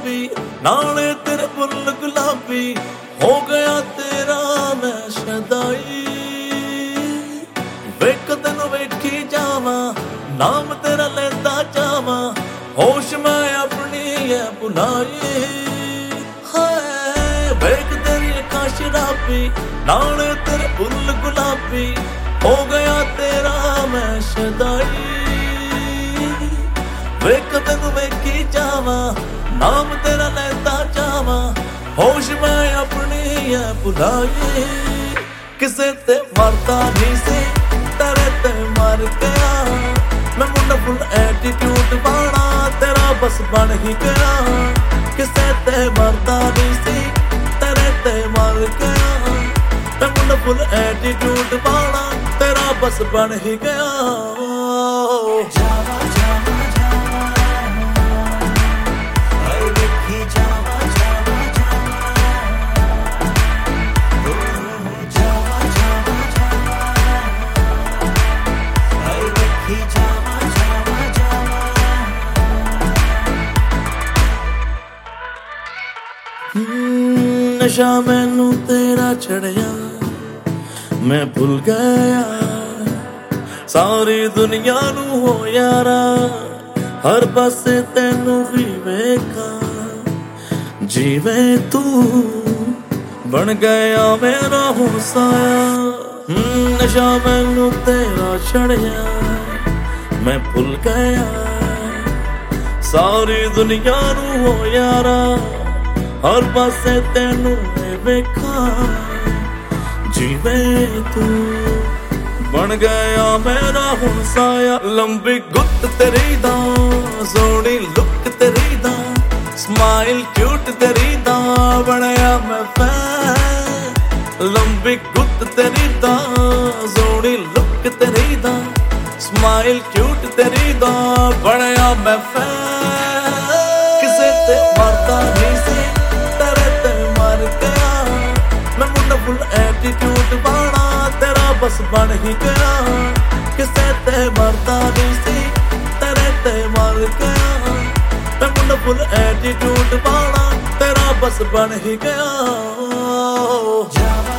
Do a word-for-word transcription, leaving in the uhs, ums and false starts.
शराबी नाले तेरे फुल गुलाबी हो गया तेरा मैं शदाई वेख तेन वेखी जावा नाम तेरा लेता जावा होश मैं अपनी है भुलाई हाय वेख तेरी अखा शराबी नाले तेरे फुल गुलाबी हो गया तेरा मैं शदाई वेख तेन वेखी जावा नाम तेरा लेता जावा होश मैं अपनी है भुलाई किसे ते मरदा नहीं सी तेरे ते मर गया मैं मुंडा फुल एटीट्यूड वाला तेरा बस बन ही गया किसे ते मरदा नहीं सी तेरे ते मर गया मैं मुंडा फुल एटीट्यूड वाला तेरा बस बन ही गया जावा जावा जावा हाय वेखी जावा जावा जावा ओ जावा जावा जावा हाय वेखी जावा जावा जावा नशा मैनू तेरा चढ़िया मैं भुल गया सारी दुनिया नू हो यारा हर पासे तेनू ही वेखा जीवे तू बन गया मेरा हुसाया नशा मैनू तेरा चढ़िया मैं भुल गया सारी दुनिया नू हो यारा हर पासे तेनू वेखा जीवे तू बन गया मेरा हुसाया लंबी गुत्त तेरी दा सोहनी लुक तेरी दा स्माइल क्यूट तेरी दा बनया मैं फैन लंबी गुत्त तेरी दा सोहनी लुक तेरी दा स्माइल क्यूट तेरी दा बनया मैं फैन किसे ते मरदा नहीं सी तेरे ते मर गया मैं मुंडा फुल एटीट्यूड वाला तेरा बस बन ही गया किसे ते मरदा नहीं सी तेरे ते मर गया मैं मुंडा फुल एटीट्यूड वाला तेरा बस बन ही गया जावा